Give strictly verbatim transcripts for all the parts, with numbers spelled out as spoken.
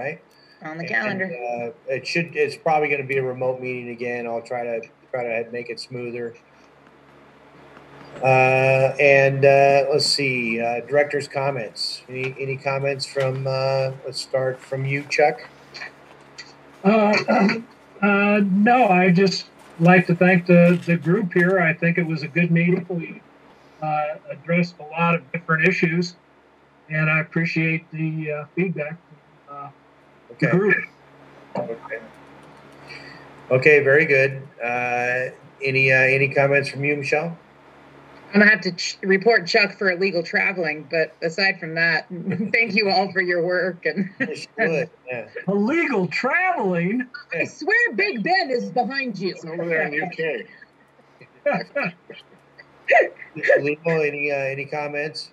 right? On the And, calendar. uh, it should, it's probably gonna be a remote meeting again. I'll try to, try to make it smoother. Uh, and, uh, let's see, uh, director's comments. Any, any comments from, uh, let's start from you, Chuck? Uh, uh, no, I just like to thank the, the group here. I think it was a good meeting. We uh, addressed a lot of different issues, and I appreciate the uh, feedback from uh, the Okay. group. Okay. Okay, very good. Uh, any, uh, any comments from you, Michelle? I'm gonna have to ch- report Chuck for illegal traveling, but aside from that, thank you all for your work. And Yes, you would, yeah. Illegal traveling? I swear Big Ben is behind you. It's over there in U K. Legal, any, uh, any comments?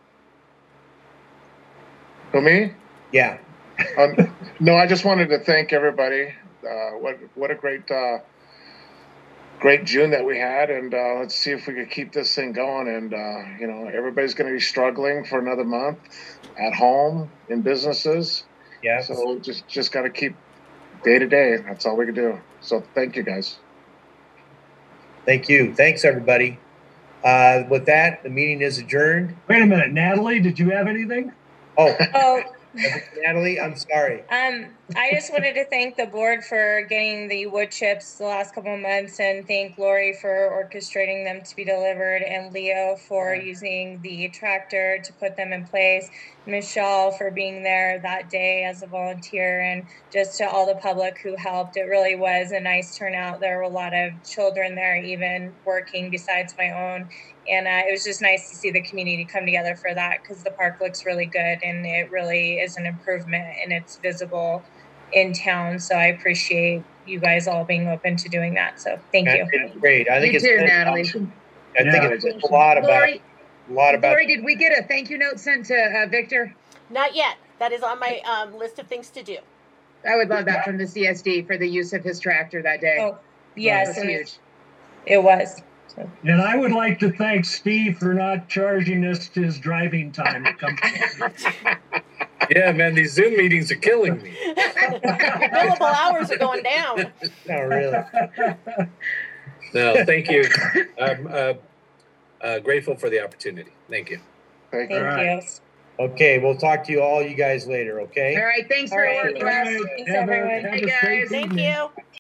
For me? Yeah. Um, no, I just wanted to thank everybody. Uh, what what a great uh, great June that we had, and uh, let's see if we could keep this thing going. And uh, you know, everybody's going to be struggling for another month at home in businesses. Yeah. So just just got to keep day to day. That's all we can do. So thank you, guys. Thank you. Thanks, everybody. Uh, with that, the meeting is adjourned. Wait a minute, Natalie, did you have anything? Oh, Oh, Natalie, I'm sorry. um, I just wanted to thank the board for getting the wood chips the last couple of months, and thank Lori for orchestrating them to be delivered, and Leo for using the tractor to put them in place, Michelle for being there that day as a volunteer, and just to all the public who helped. It really was a nice turnout. There were a lot of children there even working besides my own. And uh, it was just nice to see the community come together for that, because the park looks really good and it really is an improvement and it's visible in town. So I appreciate you guys all being open to doing that. So thank you. It's great. I think You it's too, good. Natalie. I think Yeah. it's a lot about Lori, a lot about. Lori, did we get a thank you note sent to uh, Victor? Not yet. That is on my um, list of things to do. I would love that from the C S D for the use of his tractor that day. Oh, yes, That's it huge. was. It was. So. And I would like to thank Steve for not charging us his driving time to come. Yeah, man, these Zoom meetings are killing me. Billable hours are going down. No, really. No, thank you. I'm uh, uh, grateful for the opportunity. Thank you. Thank you. Thank Right. you. Okay, we'll talk to you all, you guys later. Okay. All right, thanks All for right. your work, Les. Thanks, Have a- everyone. have Hey, a safe guys. Thank evening. you.